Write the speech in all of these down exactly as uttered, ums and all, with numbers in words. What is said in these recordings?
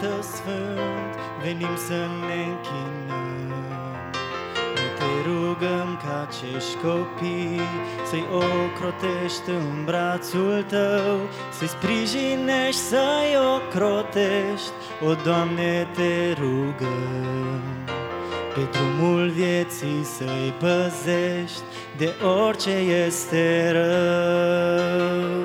Tată Sfânt, venim să ne închinăm. Noi te rugăm ca acești copii să-i ocrotești în brațul Tău, să-i sprijinești, să-i ocrotești, o, Doamne, te rugăm. Pe drumul vieții să-i păzești de orice este rău.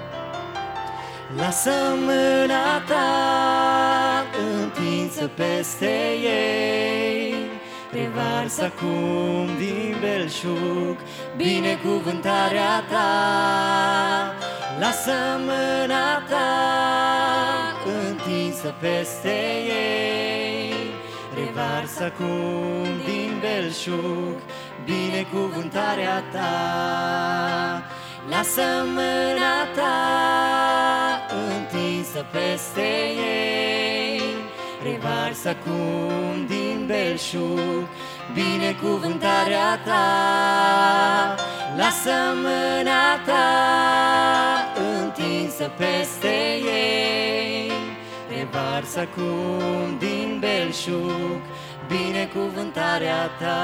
Lasă mâna Ta întinsă peste ei, revarsă acum din belșug binecuvântarea Ta. Lasă mâna Ta întinsă peste ei, revarsă acum din belșug binecuvântarea Ta. Lasă mâna Ta întinsă peste ei, revarsă acum din belșug binecuvântarea Ta. Lasă mâna Ta întinsă peste ei, revarsă acum din belșug binecuvântarea Ta.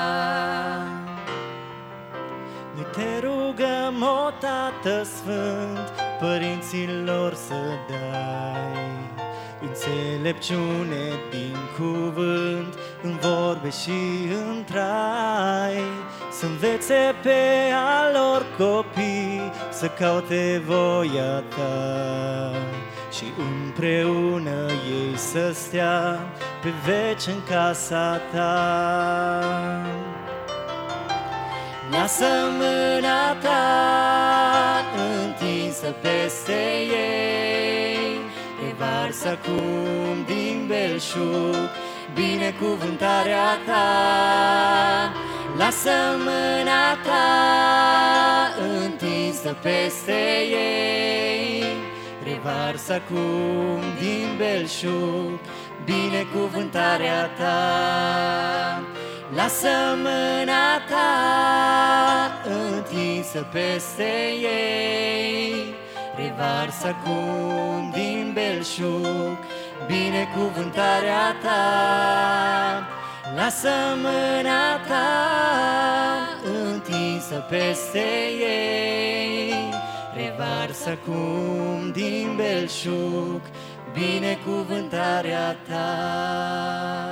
Noi te rugăm, o Tată Sfânt, părinților să dai înțelepciune din cuvânt, în vorbe și în trai, să învețe pe a lor copii să caute voia Ta și împreună ei să stea pe veci în casa Ta. Lasă mâna Ta întinsă peste ei, revarsă acum din belșug binecuvântarea Ta. Lasă mâna Ta întinsă peste ei, revarsă acum din belșug binecuvântarea Ta. Lasă mâna Ta întinsă peste ei, revarsă acum din belșug binecuvântarea Ta. Lasă mâna Ta întinsă peste ei, revarsă acum din belșug binecuvântarea Ta.